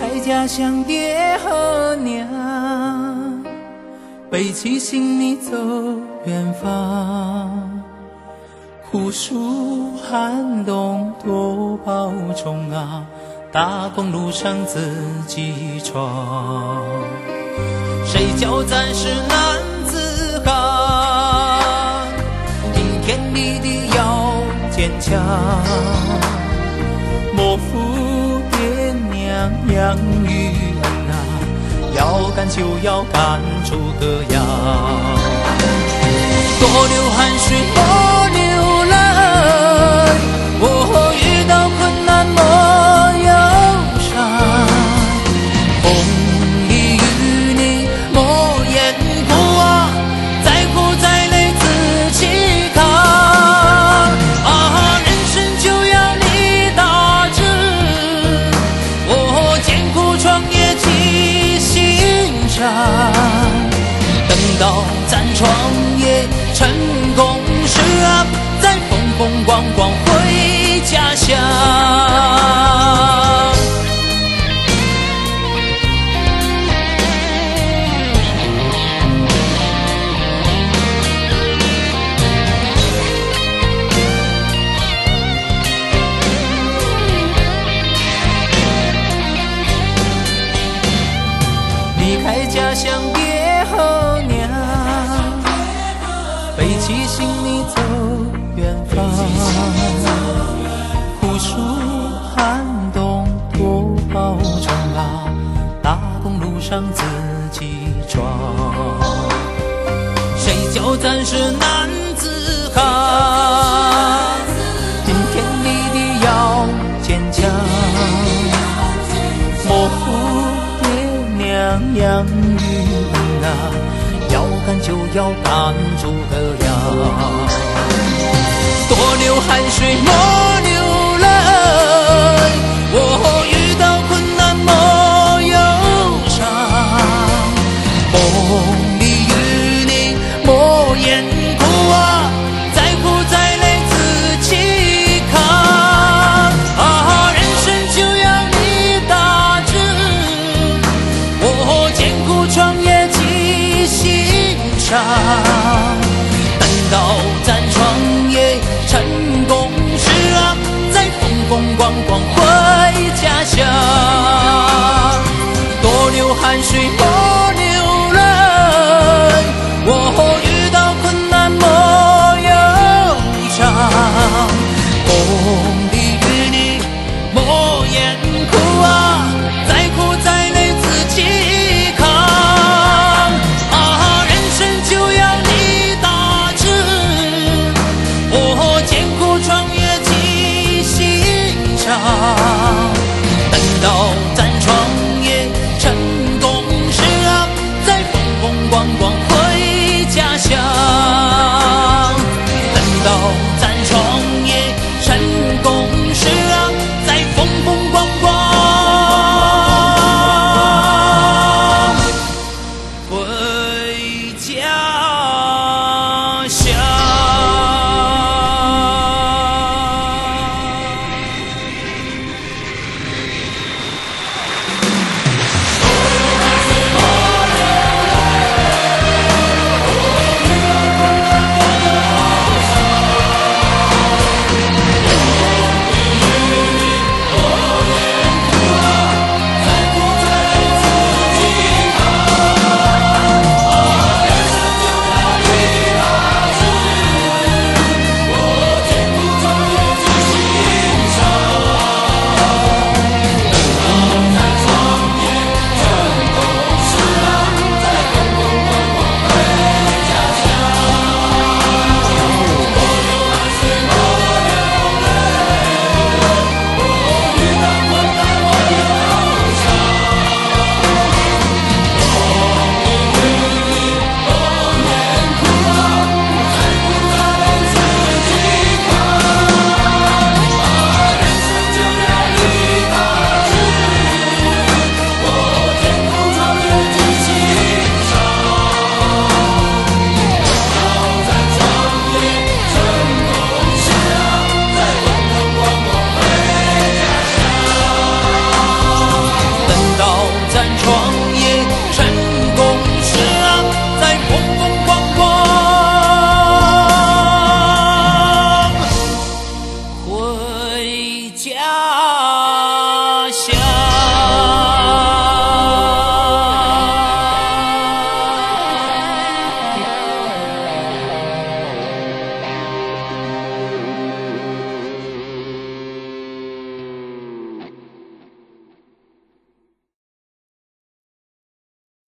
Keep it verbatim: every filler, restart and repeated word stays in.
开家乡爹和娘，背起行李走远方，酷暑寒冬多保重啊，大公路上自己闯。谁叫咱是男子汉，顶天立地要坚强，莫负爹娘养育恩啊，要干就要干出个样。多流汗水莫流泪，我遇到困难莫忧伤，风里雨里莫言哭啊，再苦再累自己扛啊，人生就要你打直，我艰苦创业记心上，等到咱创业成功时啊，再风风光光回家乡。离开家乡爹和娘，背起行李走远方，酷暑寒冬多保重啊，大公路上自己闯。谁叫咱是男子汉，顶天立地要坚强，莫负爹娘养育恩啊，要干就要干出个样。多流汗水莫流泪，我遇到困难莫忧伤，风里雨里莫言哭啊，再苦再累自己扛啊，人生就要你打直，我艰苦创业记心上，等到咱创业成功时啊，再风风光光回家乡。多流汗水